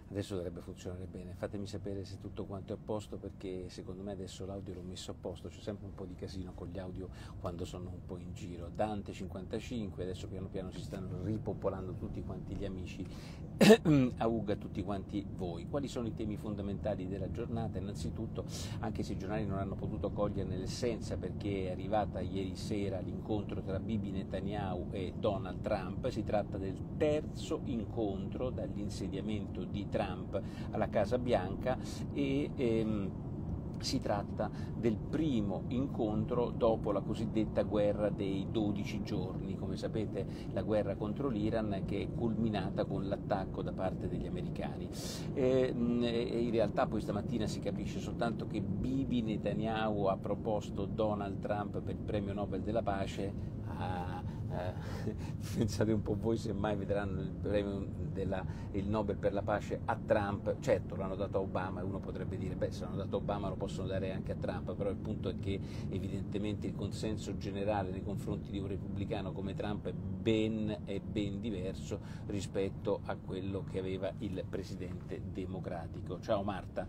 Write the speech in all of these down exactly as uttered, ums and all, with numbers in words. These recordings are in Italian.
Adesso dovrebbe funzionare bene, fatemi sapere se tutto quanto è a posto, perché secondo me adesso l'audio l'ho messo a posto, c'è sempre un po' di casino con gli audio quando sono un po' in giro. Dante cinquantacinque, adesso piano piano si stanno ripopolando tutti quanti gli amici. Auga a tutti quanti voi. Quali sono i temi fondamentali della giornata? Innanzitutto, anche se i giornali non hanno potuto coglierne l'essenza perché è arrivata ieri sera l'incontro tra Bibi Netanyahu e Donald Trump, si tratta del terzo incontro dall'insediamento di Trump alla Casa Bianca e ehm, si tratta del primo incontro dopo la cosiddetta guerra dei dodici giorni, come sapete la guerra contro l'Iran che è culminata con l'attacco da parte degli americani. E, in realtà poi stamattina si capisce soltanto che Bibi Netanyahu ha proposto Donald Trump per il premio Nobel della pace. A, eh, pensate un po' voi se mai vedranno il premio della, il Nobel per la pace a Trump. Certo, l'hanno dato a Obama e uno potrebbe dire beh, se l'hanno dato a Obama lo possono dare anche a Trump, però il punto è che evidentemente il consenso generale nei confronti di un repubblicano come Trump è ben, è ben diverso rispetto a quello che aveva il presidente democratico. Ciao Marta.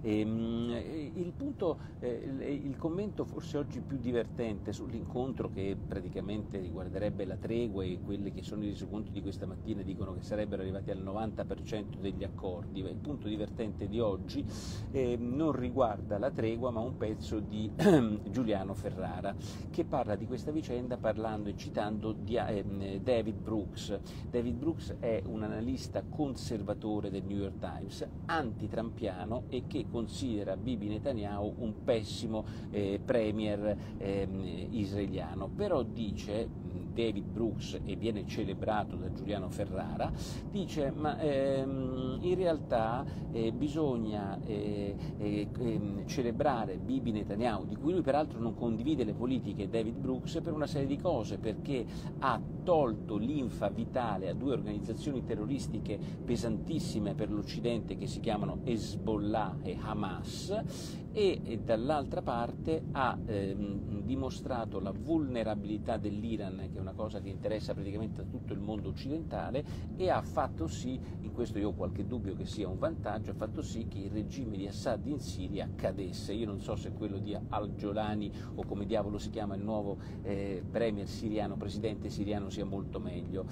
Ehm, il punto, eh, il commento forse oggi più divertente sull'incontro, che praticamente riguarderebbe la tregua, e quelli che sono i resoconti di questa mattina dicono che sarebbero arrivati al novanta per cento degli accordi. Il punto divertente di oggi eh, non riguarda la tregua ma un pezzo di Giuliano Ferrara che parla di questa vicenda parlando e citando di, eh, David Brooks. David Brooks è un analista conservatore del New York Times, anti-trampiano, e che considera Bibi Netanyahu un pessimo eh, premier eh, israeliano, però dice David Brooks, e viene celebrato da Giuliano Ferrara, dice ma ehm, in realtà eh, bisogna eh, eh, eh, celebrare Bibi Netanyahu, di cui lui peraltro non condivide le politiche, David Brooks, per una serie di cose, perché ha tolto linfa vitale a due organizzazioni terroristiche pesantissime per l'Occidente che si chiamano Hezbollah e Hamas, e, e dall'altra parte ha ehm, dimostrato la vulnerabilità dell'Iran, che è una cosa che interessa praticamente a tutto il mondo occidentale, e ha fatto sì, in questo io ho qualche dubbio che sia un vantaggio, ha fatto sì che il regime di Assad in Siria cadesse. Io non so se quello di Al-Jolani o come diavolo si chiama il nuovo eh, premier siriano, presidente siriano, sia molto meglio.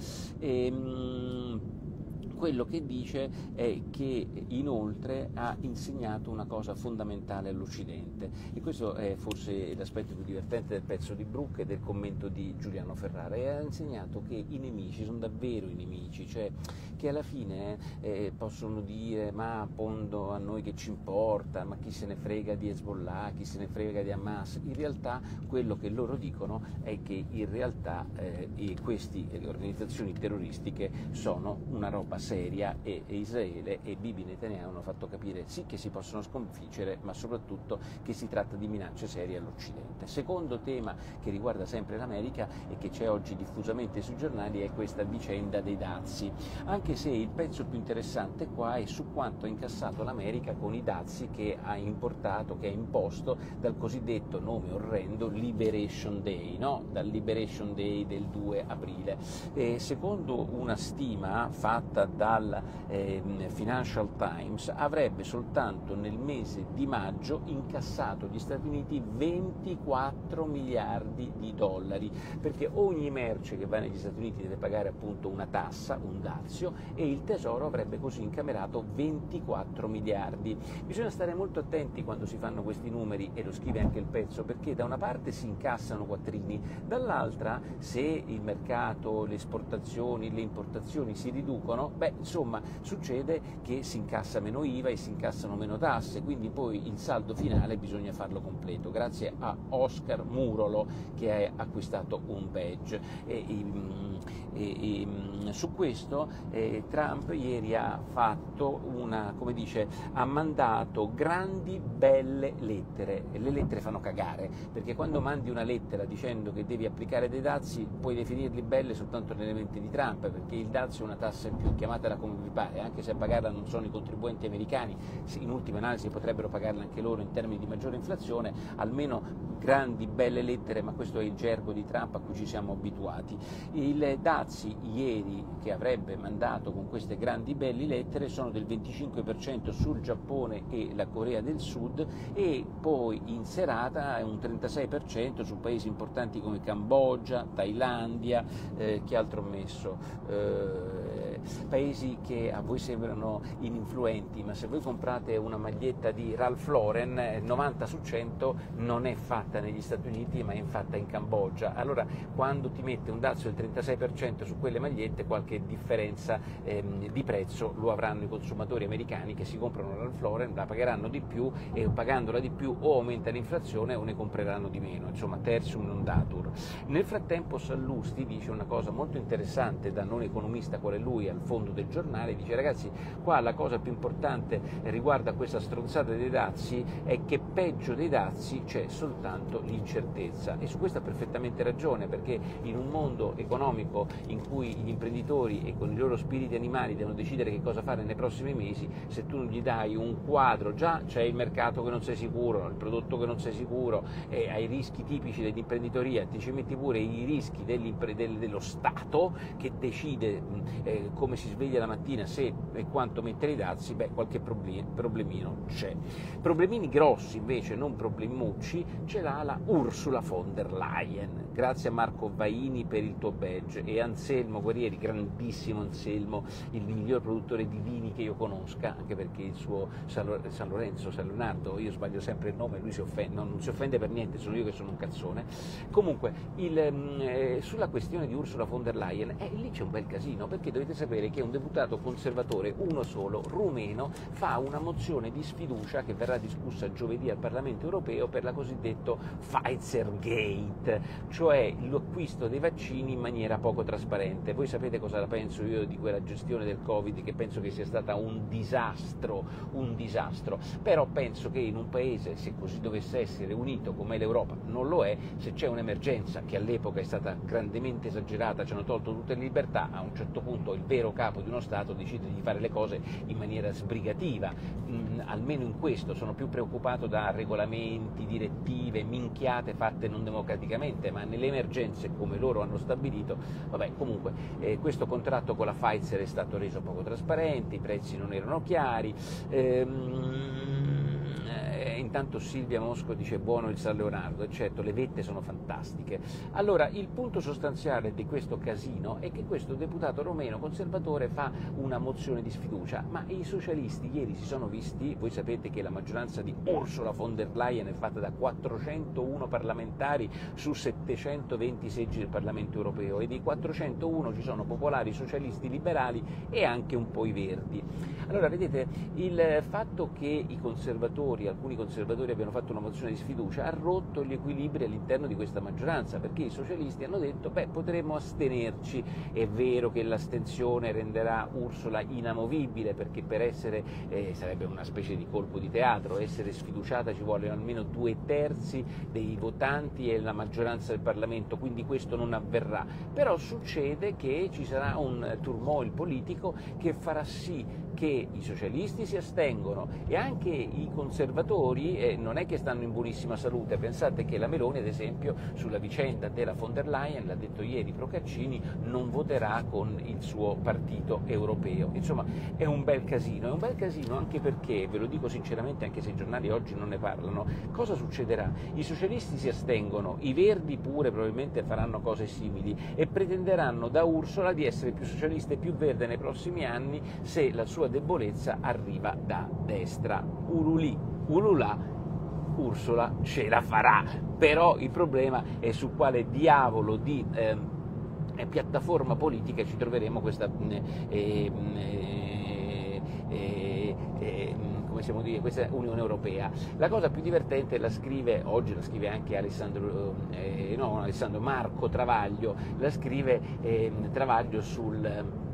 E, quello che dice è che inoltre ha insegnato una cosa fondamentale all'Occidente, e questo è forse l'aspetto più divertente del pezzo di Brooke e del commento di Giuliano Ferrara, e ha insegnato che i nemici sono davvero i nemici, cioè che alla fine eh, possono dire ma pondo a noi che ci importa, ma chi se ne frega di Hezbollah, chi se ne frega di Hamas. In realtà quello che loro dicono è che in realtà eh, queste organizzazioni terroristiche sono una roba seria, e, e Israele e Bibi Netanyahu hanno fatto capire sì che si possono sconfiggere, ma soprattutto che si tratta di minacce serie all'Occidente. Secondo tema che riguarda sempre l'America e che c'è oggi diffusamente sui giornali è questa vicenda dei dazi, anche se il pezzo più interessante qua è su quanto ha incassato l'America con i dazi che ha importato, che ha imposto dal cosiddetto, nome orrendo, Liberation Day, no? Dal Liberation Day del due aprile. E secondo una stima fatta dal eh, Financial Times, avrebbe soltanto nel mese di maggio incassato gli Stati Uniti ventiquattro miliardi di dollari, perché ogni merce che va negli Stati Uniti deve pagare appunto una tassa, un dazio, e il Tesoro avrebbe così incamerato ventiquattro miliardi. Bisogna stare molto attenti quando si fanno questi numeri, e lo scrive anche il pezzo, perché da una parte si incassano quattrini, dall'altra se il mercato, le esportazioni, le importazioni si riducono, beh insomma succede che si incassa meno I V A e si incassano meno tasse, quindi poi il saldo finale bisogna farlo completo, grazie a Oscar Murolo che ha acquistato un badge. E, e, e, su questo eh, Trump ieri ha fatto una, come dice, ha mandato grandi belle lettere, e le lettere fanno cagare, perché quando mandi una lettera dicendo che devi applicare dei dazi puoi definirli belle soltanto nelle menti di Trump, perché il dazio è una tassa in più, chiamata chiamatela come vi pare, anche se a pagarla non sono i contribuenti americani, in ultima analisi potrebbero pagarla anche loro in termini di maggiore inflazione, almeno grandi belle lettere, ma questo è il gergo di Trump a cui ci siamo abituati. Il dazi ieri, che avrebbe mandato con queste grandi belle lettere, sono del venticinque per cento sul Giappone e la Corea del Sud, e poi in serata è un trentasei per cento su paesi importanti come Cambogia, Thailandia, eh, che altro ho messo? Eh, paesi che a voi sembrano ininfluenti, ma se voi comprate una maglietta di Ralph Lauren, novanta su cento non è fatta negli Stati Uniti ma è fatta in Cambogia. Allora quando ti mette un dazio del trentasei per cento su quelle magliette, qualche differenza ehm, di prezzo lo avranno i consumatori americani che si comprano Ralph Lauren, la pagheranno di più, e pagandola di più o aumenta l'inflazione o ne compreranno di meno, insomma tertium non datur. Nel frattempo Sallusti dice una cosa molto interessante, da non economista quale lui, al fondo del giornale, dice: ragazzi, qua la cosa più importante riguardo a questa stronzata dei dazi è che peggio dei dazi c'è soltanto l'incertezza, e su questo ha perfettamente ragione, perché in un mondo economico in cui gli imprenditori e con i loro spiriti animali devono decidere che cosa fare nei prossimi mesi, se tu non gli dai un quadro, già c'è il mercato che non sei sicuro, il prodotto che non sei sicuro, e ai rischi tipici dell'imprenditoria ti ci metti pure i rischi del, dello Stato che decide eh, come si sveglia la mattina, se e quanto mettere i dazi, beh, qualche problemino c'è. Problemini grossi invece, non problemucci, ce l'ha la Ursula von der Leyen. Grazie a Marco Vaini per il tuo badge, e Anselmo Guerrieri, grandissimo Anselmo, il miglior produttore di vini che io conosca, anche perché il suo San Lorenzo, San Leonardo, io sbaglio sempre il nome, lui si offende, no, non si offende per niente, sono io che sono un cazzone. Comunque, il, eh, sulla questione di Ursula von der Leyen, eh, lì c'è un bel casino, perché dovete sapere che un deputato conservatore, uno solo, rumeno, fa una mozione di sfiducia che verrà discussa giovedì al Parlamento europeo per la cosiddetto Pfizer Gate, cioè l'acquisto dei vaccini in maniera poco trasparente. Voi sapete cosa la penso io di quella gestione del Covid, che penso che sia stata un disastro, un disastro, però penso che in un paese, se così dovesse essere unito come l'Europa, non lo è, se c'è un'emergenza che all'epoca è stata grandemente esagerata, ci hanno tolto tutte le libertà, a un certo punto il vero capo di uno Stato decide di fare le cose in maniera sbrigativa. Mm, almeno in questo sono più preoccupato da regolamenti, direttive, minchiate fatte non democraticamente, ma nelle emergenze come loro hanno stabilito, vabbè, comunque eh, questo contratto con la Pfizer è stato reso poco trasparente, i prezzi non erano chiari. Ehm, Intanto Silvia Mosco dice: buono il San Leonardo, eccetto, le vette sono fantastiche. Allora, il punto sostanziale di questo casino è che questo deputato romeno conservatore fa una mozione di sfiducia, ma i socialisti ieri si sono visti, voi sapete che la maggioranza di Ursula von der Leyen è fatta da quattrocentouno parlamentari su settecentoventi seggi del Parlamento europeo, e dei quattrocentouno ci sono popolari, socialisti, liberali e anche un po' i verdi. Allora, vedete, il fatto che i conservatori, alcuni conservatori abbiano fatto una mozione di sfiducia ha rotto gli equilibri all'interno di questa maggioranza, perché i socialisti hanno detto: beh, potremmo astenerci. È vero che l'astensione renderà Ursula inamovibile, perché per essere, eh, sarebbe una specie di colpo di teatro, essere sfiduciata ci vuole almeno due terzi dei votanti e la maggioranza del Parlamento, quindi questo non avverrà. Però succede che ci sarà un turmoil politico che farà sì che i socialisti si astengono, e anche i conservatori eh, non è che stanno in buonissima salute. Pensate che la Meloni, ad esempio, sulla vicenda della von der Leyen, l'ha detto ieri Procaccini, non voterà con il suo partito europeo. Insomma, è un bel casino, è un bel casino anche perché, ve lo dico sinceramente, anche se i giornali oggi non ne parlano, cosa succederà? I socialisti si astengono, i verdi pure probabilmente faranno cose simili e pretenderanno da Ursula di essere più socialista e più verde nei prossimi anni se la sua debolezza arriva da destra. Ululì, ululà, Ursula ce la farà, però il problema è su quale diavolo di eh, piattaforma politica ci troveremo questa eh, eh, eh, eh, come possiamo dire, questa Unione Europea. La cosa più divertente la scrive, oggi la scrive anche Alessandro, eh, no, Alessandro Marco Travaglio, la scrive eh, Travaglio sul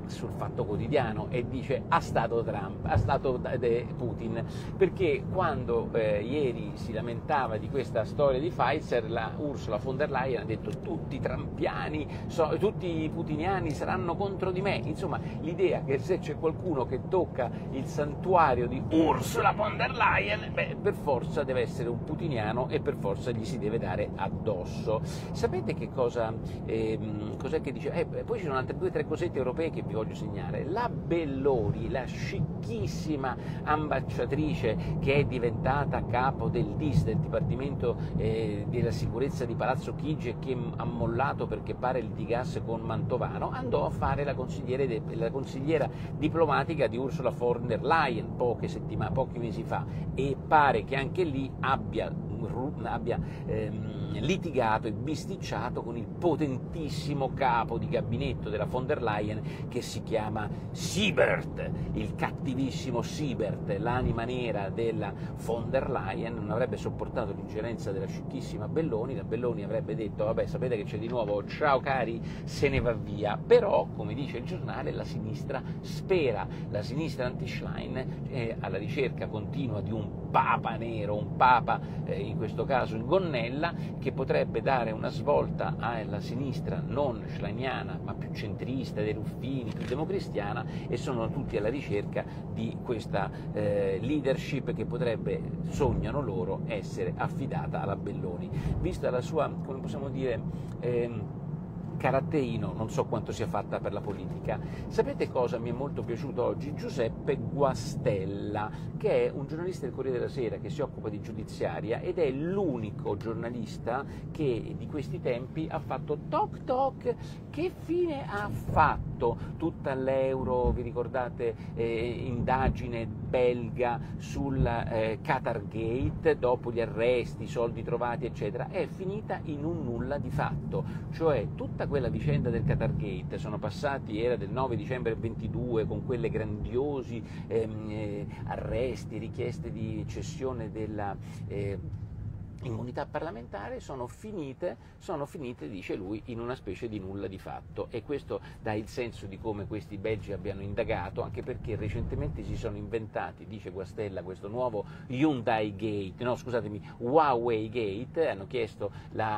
sul Fatto Quotidiano e dice ha stato Trump, ha stato Putin, perché quando eh, ieri si lamentava di questa storia di Pfizer, la Ursula von der Leyen ha detto tutti i trampiani, so, tutti i putiniani saranno contro di me, insomma l'idea che se c'è qualcuno che tocca il santuario di Ursula von der Leyen, beh, per forza deve essere un putiniano e per forza gli si deve dare addosso. Sapete che cosa, ehm, cos'è che dice? Eh, poi ci sono altre due o tre cosette europee che vi voglio segnare. La Belloni, la scicchissima ambasciatrice che è diventata capo del D I S, del Dipartimento eh, della Sicurezza di Palazzo Chigi, e che ha mollato perché pare litigasse con Mantovano, andò a fare la, de, la consigliera diplomatica di Ursula von der Leyen poche settimane, pochi mesi fa, e pare che anche lì abbia abbia ehm, litigato e bisticciato con il potentissimo capo di gabinetto della von der Leyen che si chiama Siebert, il cattivissimo Siebert, l'anima nera della von der Leyen. Non avrebbe sopportato l'ingerenza della scicchissima Belloni, la Belloni avrebbe detto vabbè, sapete che c'è di nuovo, ciao cari, se ne va via. Però, come dice il giornale, la sinistra spera, la sinistra anti-Schlein è alla ricerca continua di un papa nero, un papa eh, in questo caso in gonnella, che potrebbe dare una svolta alla sinistra non schleiniana ma più centrista, dei Ruffini, più democristiana, e sono tutti alla ricerca di questa eh, leadership che potrebbe, sognano loro, essere affidata alla Belloni. Vista la sua, come possiamo dire, ehm, caratterino, non so quanto sia fatta per la politica. Sapete cosa mi è molto piaciuto oggi? Giuseppe Guastella, che è un giornalista del Corriere della Sera che si occupa di giudiziaria ed è l'unico giornalista che di questi tempi ha fatto toc toc. Che fine ha fatto tutta l'euro, vi ricordate, eh, indagine belga sul eh, Qatargate, dopo gli arresti, i soldi trovati eccetera? È finita in un nulla di fatto, cioè tutta quella vicenda del Qatargate, sono passati, era del nove dicembre ventidue, con quelle grandiosi ehm, eh, arresti, richieste di cessione della eh, immunità parlamentare, sono finite, sono finite, dice lui, in una specie di nulla di fatto, e questo dà il senso di come questi belgi abbiano indagato, anche perché recentemente si sono inventati, dice Guastella, questo nuovo Hyundai Gate, no scusatemi, Huawei Gate, hanno chiesto la,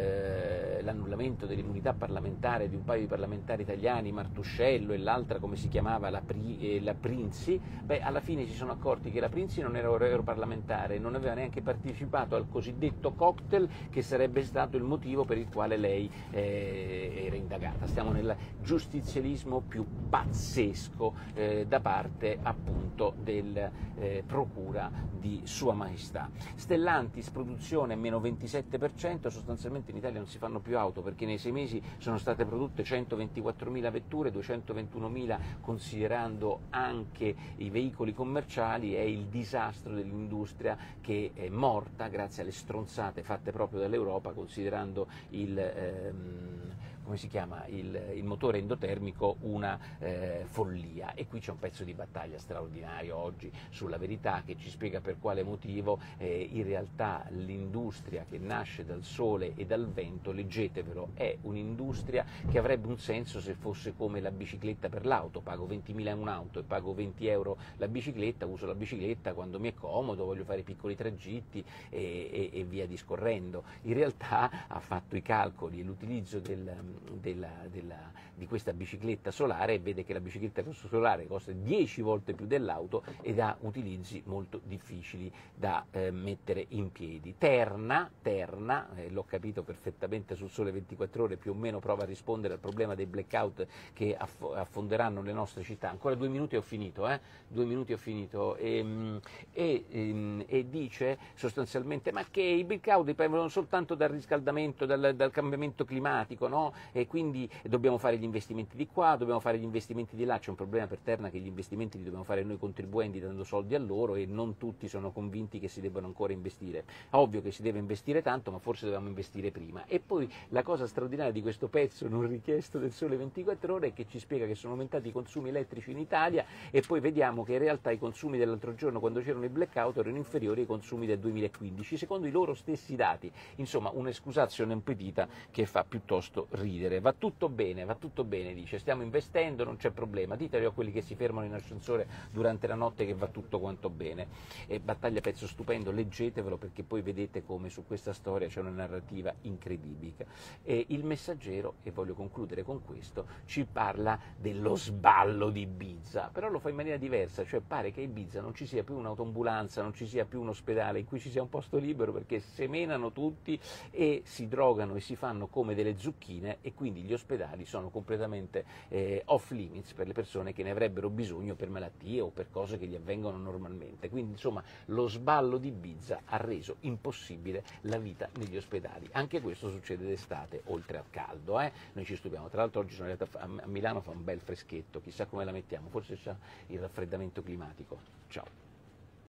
eh, l'annullamento dell'immunità parlamentare di un paio di parlamentari italiani, Martuscello e l'altra come si chiamava, la, Pri, eh, la Prinzi. Beh, alla fine si sono accorti che la Prinzi non era europarlamentare, non aveva neanche partecipato al cosiddetto cocktail che sarebbe stato il motivo per il quale lei eh, era indagata. Stiamo nel giustizialismo più pazzesco eh, da parte appunto del eh, procura di Sua Maestà. Stellantis produzione meno ventisette per cento, sostanzialmente in Italia non si fanno più auto perché nei sei mesi sono state prodotte centoventiquattromila vetture, duecentoventunomila considerando anche i veicoli commerciali. È il disastro dell'industria che è morta grazie alle stronzate fatte proprio dall'Europa, considerando il ehm, come si chiama, il, il motore endotermico una eh, follia. E qui c'è un pezzo di battaglia straordinario oggi sulla Verità che ci spiega per quale motivo eh, in realtà l'industria che nasce dal sole e dal vento, leggetevelo, è un'industria che avrebbe un senso se fosse come la bicicletta per l'auto. Pago ventimila un'auto e pago venti euro la bicicletta, uso la bicicletta quando mi è comodo, voglio fare piccoli tragitti e, e, e via discorrendo. In realtà ha fatto i calcoli e l'utilizzo del Della, della, di questa bicicletta solare e vede che la bicicletta solare costa dieci volte più dell'auto ed ha utilizzi molto difficili da eh, mettere in piedi. Terna, Terna eh, l'ho capito perfettamente sul Sole ventiquattro Ore, più o meno prova a rispondere al problema dei blackout che aff- affonderanno le nostre città. Ancora due minuti e ho finito, eh? due minuti e ho finito. E, e, e, e dice sostanzialmente ma che i blackout dipendono soltanto dal riscaldamento, dal, dal cambiamento climatico, no? E quindi dobbiamo fare gli investimenti di qua, dobbiamo fare gli investimenti di là. C'è un problema per Terna che gli investimenti li dobbiamo fare noi contribuenti dando soldi a loro e non tutti sono convinti che si debbano ancora investire. Ovvio che si deve investire tanto, ma forse dovevamo investire prima. E poi la cosa straordinaria di questo pezzo non richiesto del Sole ventiquattro Ore è che ci spiega che sono aumentati i consumi elettrici in Italia e poi vediamo che in realtà i consumi dell'altro giorno, quando c'erano i blackout, erano inferiori ai consumi del duemilaquindici, secondo i loro stessi dati. Insomma, un'escusatio non petita che fa piuttosto ridere. ridere, va tutto bene, va tutto bene, dice, stiamo investendo, non c'è problema, ditelo a quelli che si fermano in ascensore durante la notte che va tutto quanto bene. E Battaglia, pezzo stupendo, leggetevelo perché poi vedete come su questa storia c'è una narrativa incredibile. E il Messaggero, e voglio concludere con questo, ci parla dello sballo di Ibiza, però lo fa in maniera diversa, cioè pare che a Ibiza non ci sia più un'autoambulanza, non ci sia più un ospedale in cui ci sia un posto libero perché semenano tutti e si drogano e si fanno come delle zucchine e quindi gli ospedali sono completamente eh, off limits per le persone che ne avrebbero bisogno per malattie o per cose che gli avvengono normalmente. Quindi insomma lo sballo di Ibiza ha reso impossibile la vita negli ospedali. Anche questo succede d'estate, oltre al caldo. Eh? Noi ci stupiamo, tra l'altro oggi sono arrivato a Milano, fa un bel freschetto, chissà come la mettiamo, forse c'è il raffreddamento climatico. Ciao.